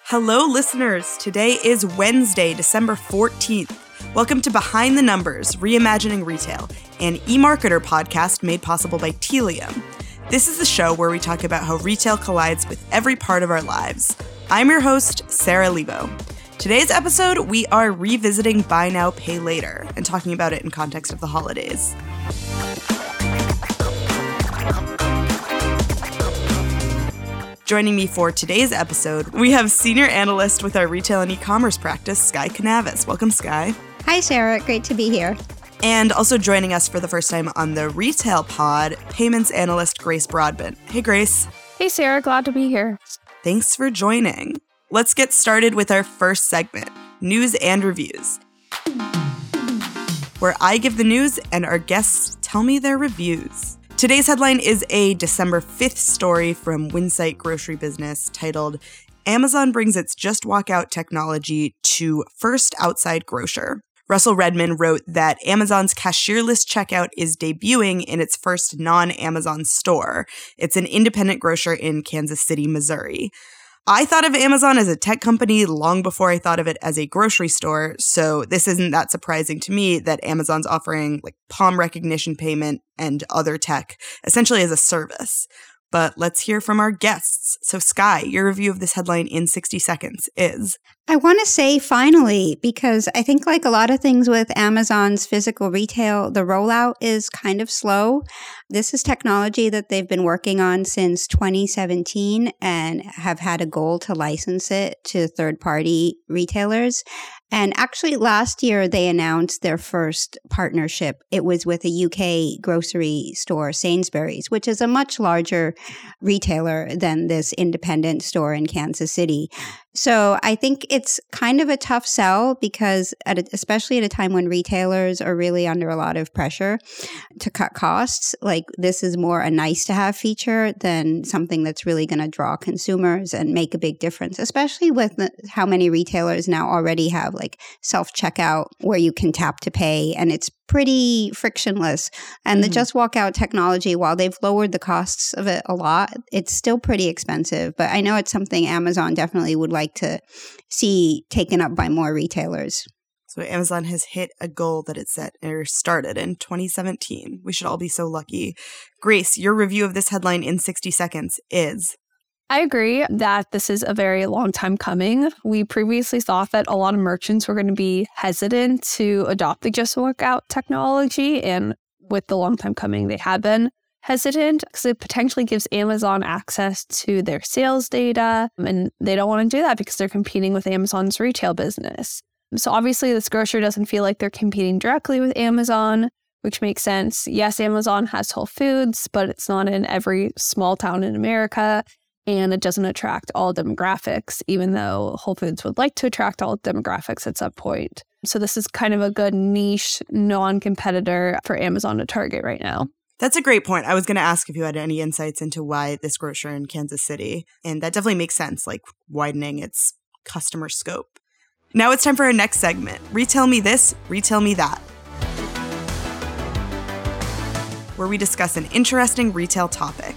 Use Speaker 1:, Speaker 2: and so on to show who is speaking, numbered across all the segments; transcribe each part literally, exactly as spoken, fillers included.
Speaker 1: Hello, listeners. Today is Wednesday, December fourteenth. Welcome to Behind the Numbers, Reimagining Retail, an eMarketer podcast made possible by Tealium. This is the show where we talk about how retail collides with every part of our lives. I'm your host, Sarah Lebo. Today's episode, we are revisiting Buy Now, Pay Later and talking about it in context of the holidays. Joining me for today's episode, we have senior analyst with our retail and e-commerce practice, Skye Kanavas. Welcome, Skye.
Speaker 2: Hi, Sarah. Great to be here.
Speaker 1: And also joining us for the first time on the retail pod, payments analyst Grace Broadbent. Hey, Grace.
Speaker 3: Hey, Sarah. Glad to be here.
Speaker 1: Thanks for joining. Let's get started with our first segment, news and reviews, where I give the news and our guests tell me their reviews. Today's headline is a December fifth story from Winsight Grocery Business titled, Amazon Brings Its Just Walk Out Technology to First Outside Grocer. Russell Redman wrote that Amazon's cashierless checkout is debuting in its first non-Amazon store. It's an independent grocer in Kansas City, Missouri. I thought of Amazon as a tech company long before I thought of it as a grocery store, so this isn't that surprising to me that Amazon's offering like palm recognition payment and other tech, essentially as a service. But let's hear from our guests. So Skye, your review of this headline in sixty seconds is...
Speaker 2: I want to say finally, because I think like a lot of things with Amazon's physical retail, the rollout is kind of slow. This is technology that they've been working on since twenty seventeen and have had a goal to license it to third-party retailers. And actually last year they announced their first partnership. It was with a U K grocery store, Sainsbury's, which is a much larger retailer than this independent store in Kansas City. So I think it's kind of a tough sell because at a, especially at a time when retailers are really under a lot of pressure to cut costs, like this is more a nice to have feature than something that's really going to draw consumers and make a big difference, especially with the, how many retailers now already have like self-checkout where you can tap to pay and it's pretty frictionless. And mm-hmm. the Just Walk Out technology, while they've lowered the costs of it a lot, it's still pretty expensive. But I know it's something Amazon definitely would like to see taken up by more retailers.
Speaker 1: So Amazon has hit a goal that it set or started in twenty seventeen. We should all be so lucky. Grace, your review of this headline in sixty seconds is...
Speaker 3: I agree that this is a very long time coming. We previously thought that a lot of merchants were going to be hesitant to adopt the Just Walk Out technology. And with the long time coming, they have been hesitant because it potentially gives Amazon access to their sales data. And they don't want to do that because they're competing with Amazon's retail business. So obviously, this grocer doesn't feel like they're competing directly with Amazon, which makes sense. Yes, Amazon has Whole Foods, but it's not in every small town in America. And it doesn't attract all demographics, even though Whole Foods would like to attract all demographics at some point. So this is kind of a good niche non-competitor for Amazon to target right now.
Speaker 1: That's a great point. I was going to ask if you had any insights into why this grocer in Kansas City. And that definitely makes sense, like widening its customer scope. Now it's time for our next segment. Retail Me This, Retail Me That, where we discuss an interesting retail topic.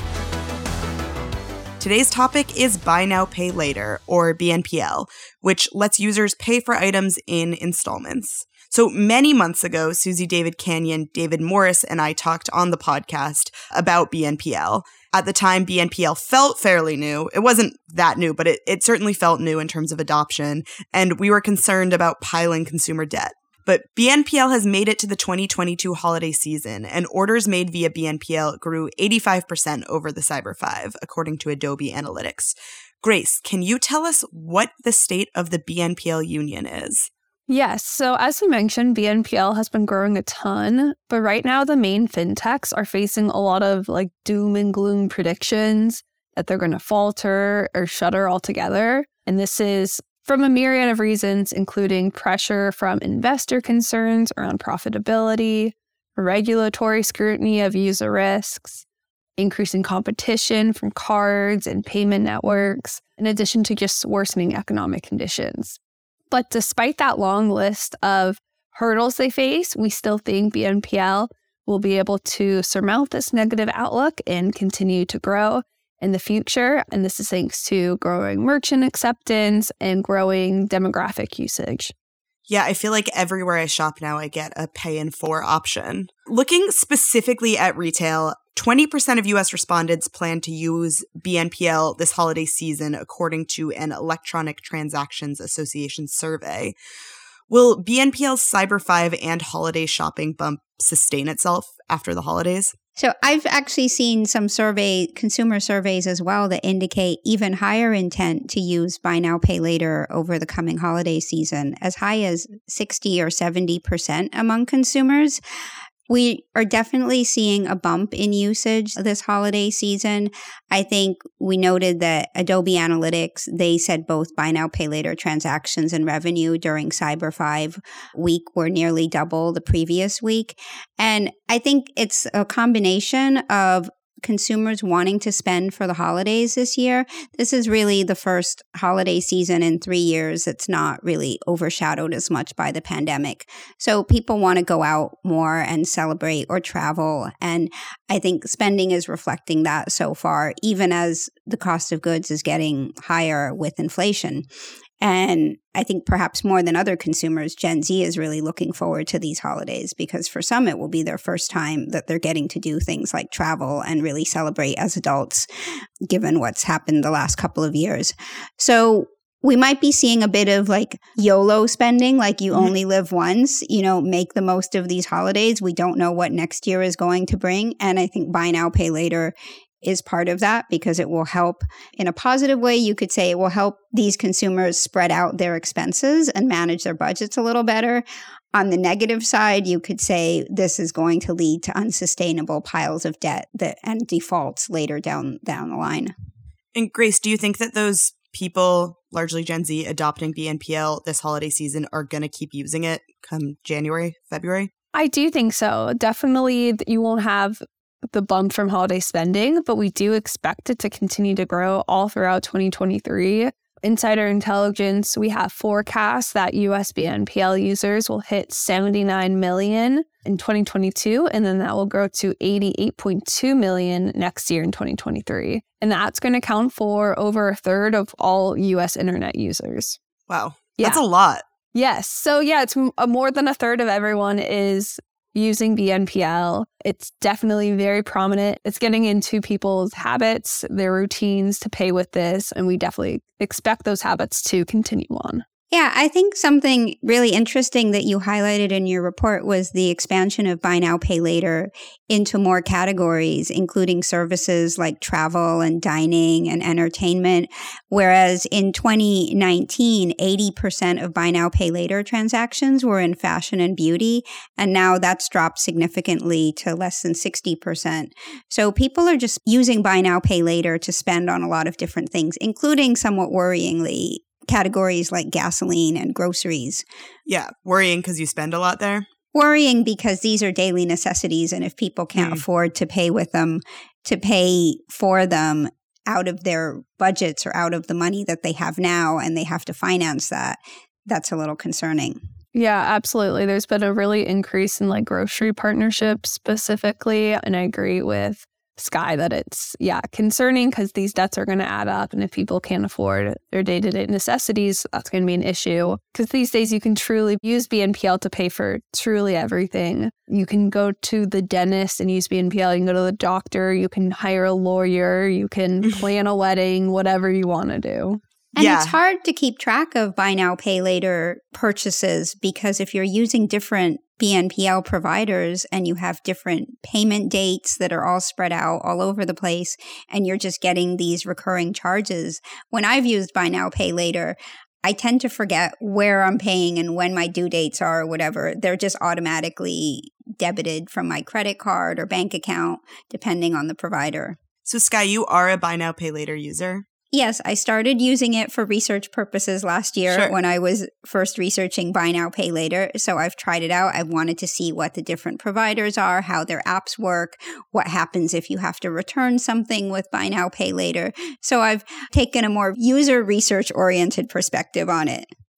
Speaker 1: Today's topic is Buy Now, Pay Later, or B N P L, which lets users pay for items in installments. So many months ago, Susie David Canyon, David Morris, and I talked on the podcast about B N P L. At the time, B N P L felt fairly new. It wasn't that new, but it, it certainly felt new in terms of adoption, and we were concerned about piling consumer debt. But B N P L has made it to the twenty twenty-two holiday season, and orders made via B N P L grew eighty-five percent over the Cyber five, according to Adobe Analytics. Grace, can you tell us what the state of the B N P L union is?
Speaker 3: Yes. So as we mentioned, B N P L has been growing a ton, but right now the main fintechs are facing a lot of like doom and gloom predictions that they're going to falter or shutter altogether. And this is from a myriad of reasons, including pressure from investor concerns around profitability, regulatory scrutiny of user risks, increasing competition from cards and payment networks, in addition to just worsening economic conditions. But despite that long list of hurdles they face, we still think B N P L will be able to surmount this negative outlook and continue to grow. in the future. And this is thanks to growing merchant acceptance and growing demographic usage.
Speaker 1: Yeah, I feel like everywhere I shop now, I get a pay in four option. Looking specifically at retail, twenty percent of U S respondents plan to use B N P L this holiday season, according to an Electronic Transactions Association survey. Will B N P L's Cyber five and holiday shopping bump sustain itself after the holidays?
Speaker 2: So I've actually seen some survey, consumer surveys as well that indicate even higher intent to use buy now, pay later over the coming holiday season, as high as sixty or seventy percent among consumers. We are definitely seeing a bump in usage this holiday season. I think we noted that Adobe Analytics, they said both buy now, pay later transactions and revenue during Cyber five week were nearly double the previous week. And I think it's a combination of consumers wanting to spend for the holidays this year. This is really the first holiday season in three years that's not really overshadowed as much by the pandemic. So people want to go out more and celebrate or travel. And I think spending is reflecting that so far, even as the cost of goods is getting higher with inflation. And I think perhaps more than other consumers, Gen Z is really looking forward to these holidays because for some, it will be their first time that they're getting to do things like travel and really celebrate as adults, given what's happened the last couple of years. So we might be seeing a bit of like YOLO spending, like you mm-hmm. only live once, you know, make the most of these holidays. We don't know what next year is going to bring. And I think buy now, pay later is part of that because it will help in a positive way. You could say it will help these consumers spread out their expenses and manage their budgets a little better. On the negative side, you could say this is going to lead to unsustainable piles of debt that and defaults later down down the line.
Speaker 1: And Grace, do you think that those people, largely Gen Z, adopting B N P L this holiday season are going to keep using it come January, February?
Speaker 3: I do think so. Definitely you won't have the bump from holiday spending, but we do expect it to continue to grow all throughout twenty twenty-three. Insider intelligence, we have forecasts that U S B N P L users will hit seventy-nine million in twenty twenty-two, and then that will grow to eighty-eight point two million next year in twenty twenty-three. And that's going to account for over a third of all U S internet users.
Speaker 1: Wow.
Speaker 3: Yeah.
Speaker 1: That's a lot.
Speaker 3: Yes. So yeah, it's a, more than a third of everyone is using B N P L. It's definitely very prominent. It's getting into people's habits, their routines to pay with this, and we definitely expect those habits to continue on.
Speaker 2: Yeah, I think something really interesting that you highlighted in your report was the expansion of buy now, pay later into more categories, including services like travel and dining and entertainment. Whereas in twenty nineteen, eighty percent of buy now, pay later transactions were in fashion and beauty. And now that's dropped significantly to less than sixty percent. So people are just using buy now, pay later to spend on a lot of different things, including somewhat worryingly categories like gasoline and groceries.
Speaker 1: Yeah, worrying because you spend a lot there?
Speaker 2: Worrying because these are daily necessities, and if people can't mm. afford to pay with them, to pay for them out of their budgets or out of the money that they have now, and they have to finance that, that's a little concerning.
Speaker 3: Yeah, absolutely. There's been a really increase in like grocery partnerships specifically, and I agree with Sky that it's, yeah, concerning because these debts are going to add up. And if people can't afford their day-to-day necessities, that's going to be an issue. Because these days you can truly use B N P L to pay for truly everything. You can go to the dentist and use B N P L. You can go to the doctor. You can hire a lawyer. You can plan a wedding, whatever you want to do.
Speaker 2: And
Speaker 1: yeah.
Speaker 2: It's hard to keep track of buy now, pay later purchases because if you're using different B N P L providers and you have different payment dates that are all spread out all over the place and you're just getting these recurring charges. When I've used buy now, pay later, I tend to forget where I'm paying and when my due dates are or whatever. They're just automatically debited from my credit card or bank account, depending on the provider.
Speaker 1: So Sky, you are a buy now, pay later user?
Speaker 2: Yes, I started using it for research purposes last year
Speaker 1: sure.
Speaker 2: when I was first researching buy now, pay later. So I've tried it out. I wanted to see what the different providers are, how their apps work, what happens if you have to return something with buy now, pay later. So I've taken a more user research oriented perspective on it.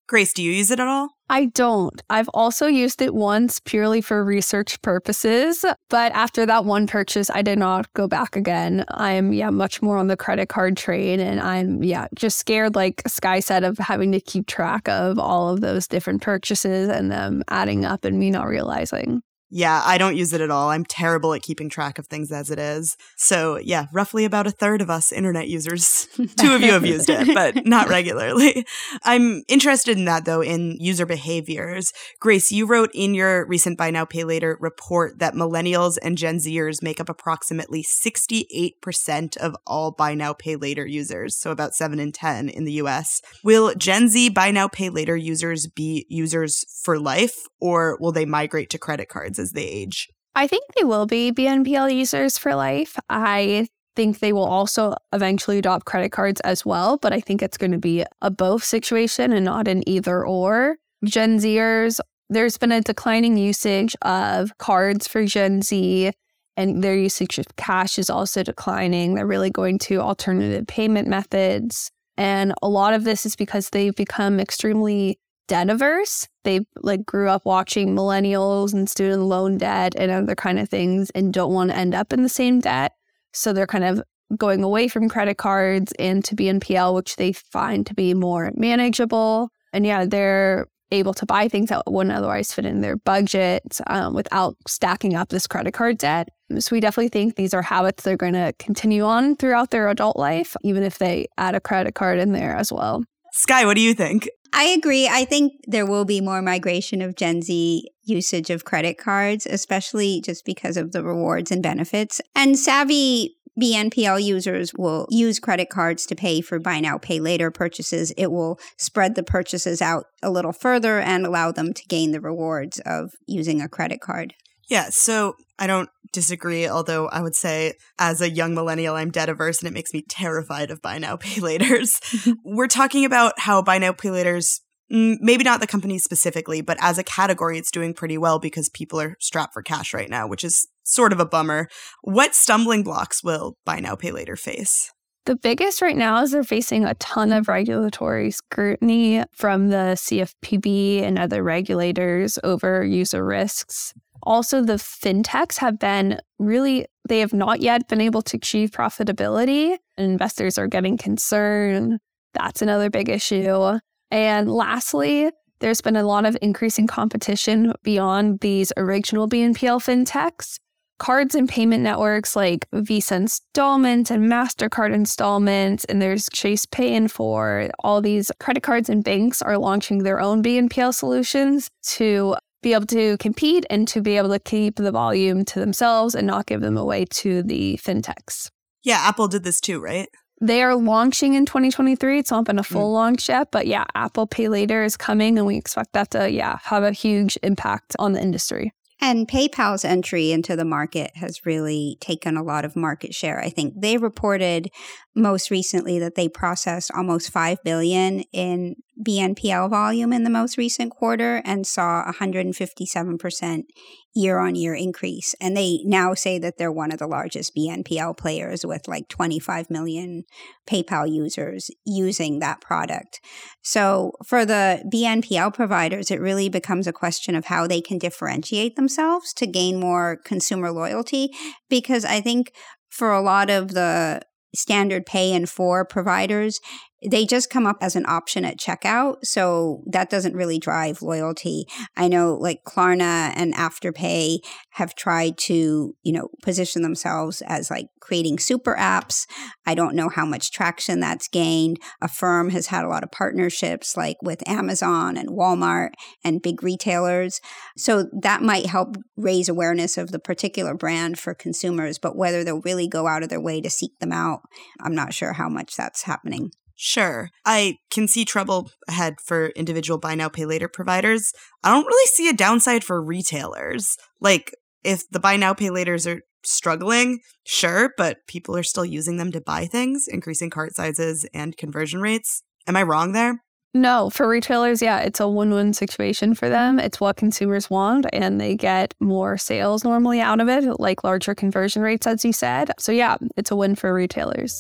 Speaker 1: Grace, do you use it at all?
Speaker 3: I don't. I've also used it once purely for research purposes, but after that one purchase, I did not go back again. I'm, yeah, much more on the credit card train, and I'm, yeah, just scared, like Skye said, of having to keep track of all of those different purchases and them adding up and me not realizing.
Speaker 1: Yeah, I don't use it at all. I'm terrible at keeping track of things as it is. So yeah, roughly about a third of us internet users, two of you have used it, but not regularly. I'm interested in that though, in user behaviors. Grace, you wrote in your recent Buy Now, Pay Later report that millennials and Gen Zers make up approximately sixty-eight percent of all Buy Now, Pay Later users, so about seven in ten in the U S. Will Gen Z Buy Now, Pay Later users be users for life, or will they migrate to credit cards as they age?
Speaker 3: I think they will be B N P L users for life. I think they will also eventually adopt credit cards as well, but I think it's going to be a both situation and not an either or. Gen Zers, there's been a declining usage of cards for Gen Z, and their usage of cash is also declining. They're really going to alternative payment methods. And a lot of this is because they've become extremely debt averse. They like grew up watching millennials and student loan debt and other kind of things and don't want to end up in the same debt. So they're kind of going away from credit cards and to B N P L, which they find to be more manageable. And yeah, they're able to buy things that wouldn't otherwise fit in their budget um, without stacking up this credit card debt. So we definitely think these are habits they're going to continue on throughout their adult life, even if they add a credit card in there as well.
Speaker 1: Skye, what do you think?
Speaker 2: I agree. I think there will be more migration of Gen Z usage of credit cards, especially just because of the rewards and benefits. And savvy B N P L users will use credit cards to pay for Buy Now, Pay Later purchases. It will spread the purchases out a little further and allow them to gain the rewards of using a credit card.
Speaker 1: Yeah, so I don't disagree, although I would say as a young millennial, I'm debt averse and it makes me terrified of Buy Now, Pay Laters. We're talking about how Buy Now, Pay Laters, maybe not the company specifically, but as a category, it's doing pretty well because people are strapped for cash right now, which is sort of a bummer. What stumbling blocks will Buy Now, Pay Later face?
Speaker 3: The biggest right now is they're facing a ton of regulatory scrutiny from the C F P B and other regulators over user risks. Also, the fintechs have been really, they have not yet been able to achieve profitability. Investors are getting concerned. That's another big issue. And lastly, there's been a lot of increasing competition beyond these original B N P L fintechs. Cards and payment networks like Visa Installment and MasterCard Installment, and there's Chase Pay in four. All these credit cards and banks are launching their own B N P L solutions to be able to compete and to be able to keep the volume to themselves and not give them away to the fintechs.
Speaker 1: Yeah, Apple did this too, right?
Speaker 3: They are launching in twenty twenty-three. It's not been a full mm. launch yet, but yeah, Apple Pay Later is coming and we expect that to, yeah, have a huge impact on the industry.
Speaker 2: And PayPal's entry into the market has really taken a lot of market share. I think they reported most recently that they processed almost five billion dollars in B N P L volume in the most recent quarter and saw a one hundred fifty-seven percent year-on-year increase. And they now say that they're one of the largest B N P L players with like twenty-five million PayPal users using that product. So for the B N P L providers, it really becomes a question of how they can differentiate themselves to gain more consumer loyalty. Because I think for a lot of the standard pay in four providers, they just come up as an option at checkout. So that doesn't really drive loyalty. I know like Klarna and Afterpay have tried to, you know, position themselves as like creating super apps. I don't know how much traction that's gained. Affirm has had a lot of partnerships like with Amazon and Walmart and big retailers. So that might help raise awareness of the particular brand for consumers, but whether they'll really go out of their way to seek them out, I'm not sure how much that's happening.
Speaker 1: Sure. I can see trouble ahead for individual Buy Now, Pay Later providers. I don't really see a downside for retailers. Like, if the Buy Now, Pay Laters are struggling, sure, but people are still using them to buy things, increasing cart sizes and conversion rates. Am I wrong there?
Speaker 3: No, for retailers, yeah, it's a win-win situation for them. It's what consumers want, and they get more sales normally out of it, like larger conversion rates, as you said. So yeah, it's a win for retailers.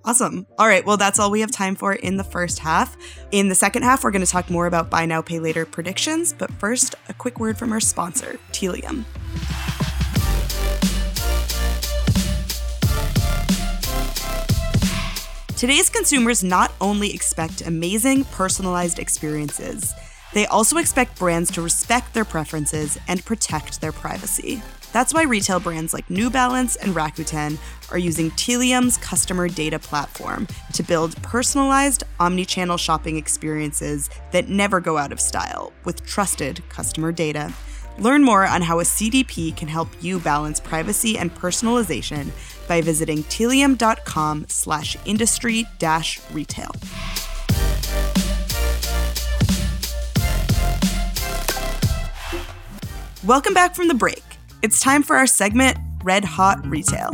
Speaker 1: Awesome. All right. Well, that's all we have time for in the first half. In the second half, we're going to talk more about buy now, pay later predictions. But first, a quick word from our sponsor, Tealium. Today's consumers not only expect amazing, personalized experiences, they also expect brands to respect their preferences and protect their privacy. That's why retail brands like New Balance and Rakuten are using Tealium's customer data platform to build personalized, omni-channel shopping experiences that never go out of style with trusted customer data. Learn more on how a C D P can help you balance privacy and personalization by visiting tealium.com slash industry dash retail. Welcome back from the break. It's time for our segment, Red Hot Retail.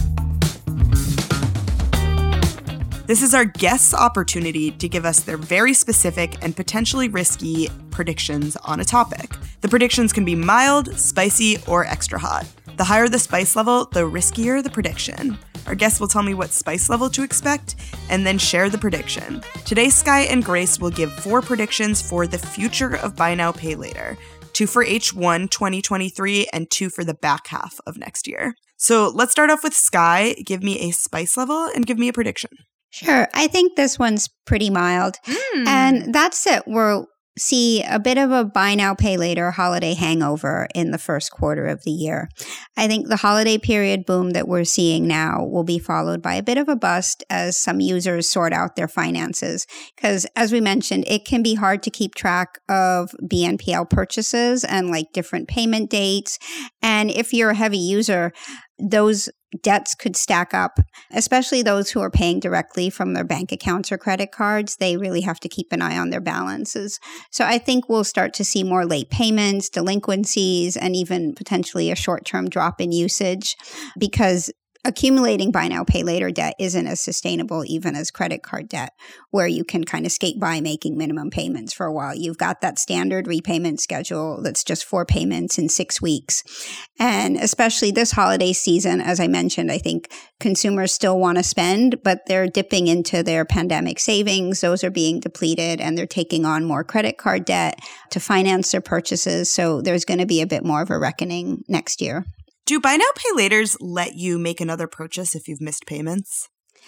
Speaker 1: This is our guests' opportunity to give us their very specific and potentially risky predictions on a topic. The predictions can be mild, spicy, or extra hot. The higher the spice level, the riskier the prediction. Our guests will tell me what spice level to expect and then share the prediction. Today, Sky and Grace will give four predictions for the future of buy now, pay later. Two for H one twenty twenty-three and two for the back half of next year. So let's start off with Sky. Give me a spice level and give me a prediction.
Speaker 2: Sure. I think this one's pretty mild. Mm. And that's it. We'll see a bit of a buy now, pay later holiday hangover in the first quarter of the year. I think the holiday period boom that we're seeing now will be followed by a bit of a bust as some users sort out their finances. Because as we mentioned, it can be hard to keep track of B N P L purchases and like different payment dates. And if you're a heavy user, those debts could stack up, especially those who are paying directly from their bank accounts or credit cards. They really have to keep an eye on their balances. So I think we'll start to see more late payments, delinquencies, and even potentially a short-term drop in usage because accumulating buy now, pay later debt isn't as sustainable even as credit card debt, where you can kind of skate by making minimum payments for a while. You've got that standard repayment schedule that's just four payments in six weeks. And especially this holiday season, as I mentioned, I think consumers still want to spend, but they're dipping into their pandemic savings. Those are being depleted and they're taking on more credit card debt to finance their purchases. So there's going to be a bit more of a reckoning next year.
Speaker 1: Do buy now, pay laters let you make another purchase if you've missed payments?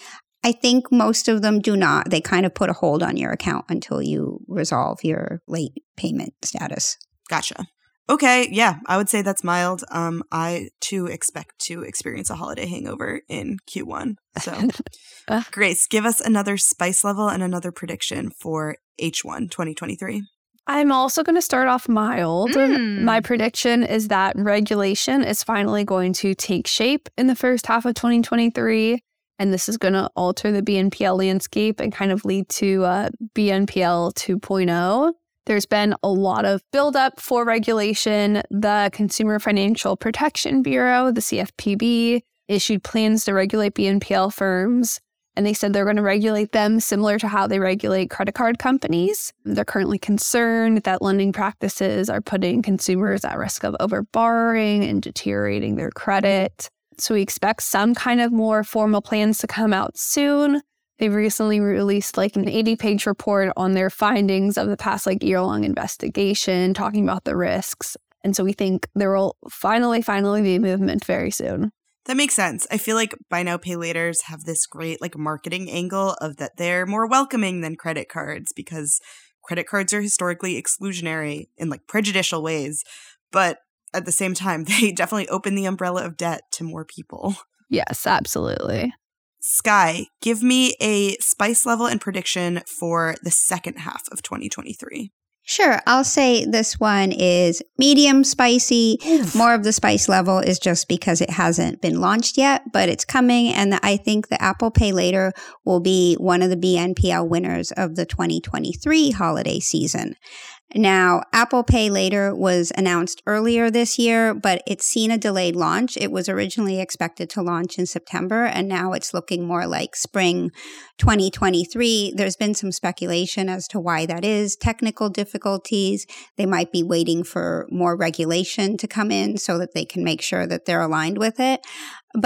Speaker 2: I think most of them do not. They kind of put a hold on your account until you resolve your late payment status.
Speaker 1: Gotcha. Okay, yeah, I would say that's mild. Um, I, too, expect to experience a holiday hangover in Q one. So, uh. Grace, give us another spice level and another prediction for H one twenty twenty-three.
Speaker 3: I'm also going to start off mild. Mm. My prediction is that regulation is finally going to take shape in the first half of twenty twenty-three. And this is going to alter the B N P L landscape and kind of lead to uh, B N P L two point oh. There's been a lot of buildup for regulation. The Consumer Financial Protection Bureau, the C F P B, issued plans to regulate B N P L firms. And they said they're going to regulate them similar to how they regulate credit card companies. They're currently concerned that lending practices are putting consumers at risk of overborrowing and deteriorating their credit. So we expect some kind of more formal plans to come out soon. They've recently released like an eighty-page report on their findings of the past like year-long investigation, talking about the risks. And so we think there will finally, finally be movement very soon.
Speaker 1: That makes sense. I feel like buy now, pay laters have this great like marketing angle of that they're more welcoming than credit cards because credit cards are historically exclusionary in like prejudicial ways. But at the same time, they definitely open the umbrella of debt to more people.
Speaker 3: Yes, absolutely.
Speaker 1: Sky, give me a spice level and prediction for the second half of twenty twenty-three.
Speaker 2: Sure. I'll say this one is medium spicy. Oof. More of the spice level is just because it hasn't been launched yet, but it's coming. And I think the Apple Pay Later will be one of the B N P L winners of the twenty twenty-three holiday season. Now, Apple Pay Later was announced earlier this year, but it's seen a delayed launch. It was originally expected to launch in September, and now it's looking more like spring twenty twenty-three. There's been some speculation as to why that is. Technical difficulties. They might be waiting for more regulation to come in so that they can make sure that they're aligned with it. But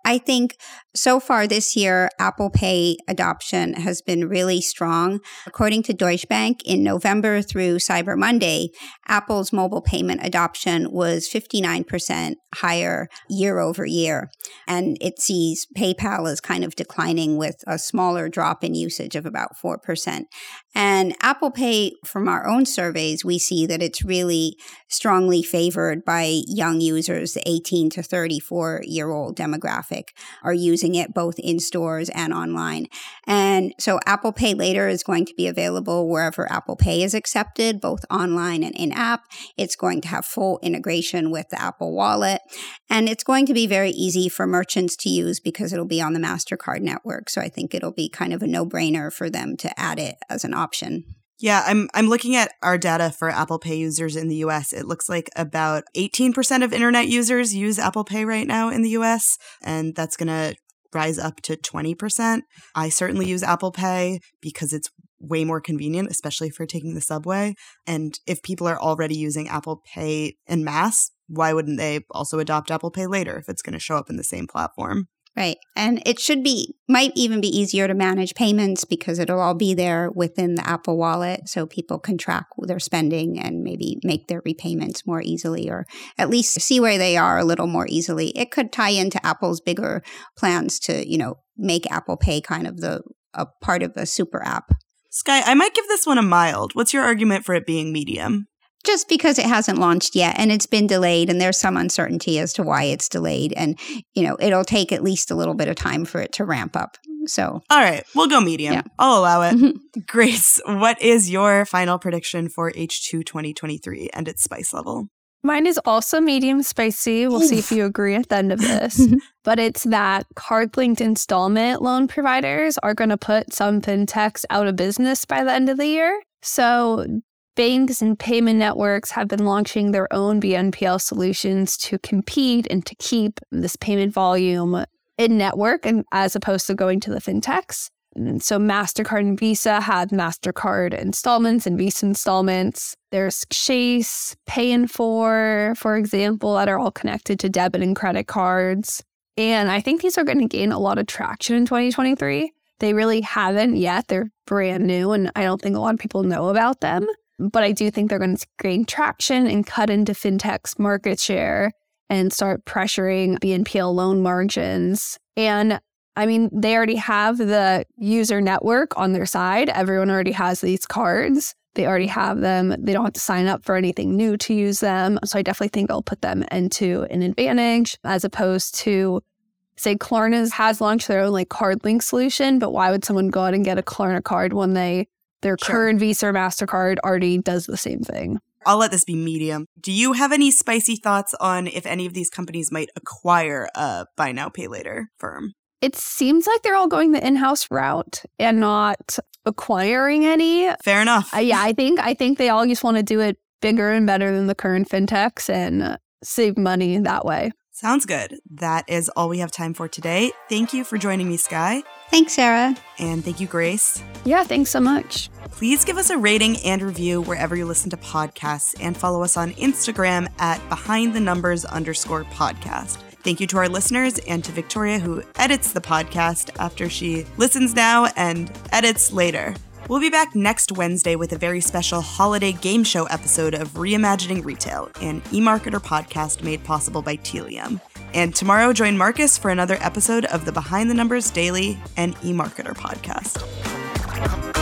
Speaker 2: I think so far this year, Apple Pay adoption has been really strong. According to Deutsche Bank, in November through Cyber Monday, Apple's mobile payment adoption was fifty-nine percent higher year over year. And it sees PayPal as kind of declining with a smaller drop in usage of about four percent. And Apple Pay, from our own surveys, we see that it's really strongly favored by young users, the eighteen to thirty-four year old demographic are using it both in stores and online. And so Apple Pay Later is going to be available wherever Apple Pay is accepted, both online and in-app. It's going to have full integration with the Apple Wallet. And it's going to be very easy for merchants to use because it'll be on the MasterCard network. So I think it'll be kind of a no-brainer for them to add it as an option.
Speaker 1: Yeah, I'm I'm looking at our data for Apple Pay users in the U S. It looks like about eighteen percent of internet users use Apple Pay right now in the U S, and that's going to rise up to twenty percent. I certainly use Apple Pay because it's way more convenient, especially for taking the subway. And if people are already using Apple Pay en masse, why wouldn't they also adopt Apple Pay Later if it's going to show up in the same platform?
Speaker 2: Right. And it should be, might even be easier to manage payments because it'll all be there within the Apple Wallet so people can track their spending and maybe make their repayments more easily or at least see where they are a little more easily. It could tie into Apple's bigger plans to, you know, make Apple Pay kind of the a part of a super app.
Speaker 1: Sky, I might give this one a mild. What's your argument for it being medium?
Speaker 2: Just because it hasn't launched yet and it's been delayed and there's some uncertainty as to why it's delayed. And, you know, it'll take at least a little bit of time for it to ramp up. So,
Speaker 1: all right, we'll go medium. Yeah. I'll allow it. Grace, what is your final prediction for H two twenty twenty-three and its spice level?
Speaker 3: Mine is also medium spicy. We'll Oof. see if you agree at the end of this. But it's that card-linked installment loan providers are going to put some fintechs out of business by the end of the year. So banks and payment networks have been launching their own B N P L solutions to compete and to keep this payment volume in network and as opposed to going to the fintechs. And so MasterCard and Visa have MasterCard installments and Visa installments. There's Chase, Pay in four, for example, that are all connected to debit and credit cards. And I think these are going to gain a lot of traction in twenty twenty-three. They really haven't yet. They're brand new, and I don't think a lot of people know about them. But I do think they're going to gain traction and cut into fintech's market share and start pressuring B N P L loan margins. And I mean, they already have the user network on their side. Everyone already has these cards. They already have them. They don't have to sign up for anything new to use them. So I definitely think it'll put them into an advantage as opposed to, say, Klarna has launched their own like card link solution. But why would someone go out and get a Klarna card when they their sure. current Visa or MasterCard already does the same thing?
Speaker 1: I'll let this be medium. Do you have any spicy thoughts on if any of these companies might acquire a buy now, pay later firm?
Speaker 3: It seems like they're all going the in-house route and not acquiring any.
Speaker 1: Fair enough.
Speaker 3: Uh, yeah, I think I think they all just want to do it bigger and better than the current fintechs and uh, save money that way.
Speaker 1: Sounds good. That is all we have time for today. Thank you for joining me, Sky.
Speaker 2: Thanks, Sarah.
Speaker 1: And thank you, Grace.
Speaker 3: Yeah, thanks so much.
Speaker 1: Please give us a rating and review wherever you listen to podcasts and follow us on Instagram at behind the numbers underscore podcast. Thank you to our listeners and to Victoria, who edits the podcast after she listens now and edits later. We'll be back next Wednesday with a very special holiday game show episode of Reimagining Retail, an eMarketer podcast made possible by Telium. And tomorrow, join Marcus for another episode of the Behind the Numbers Daily and eMarketer podcast.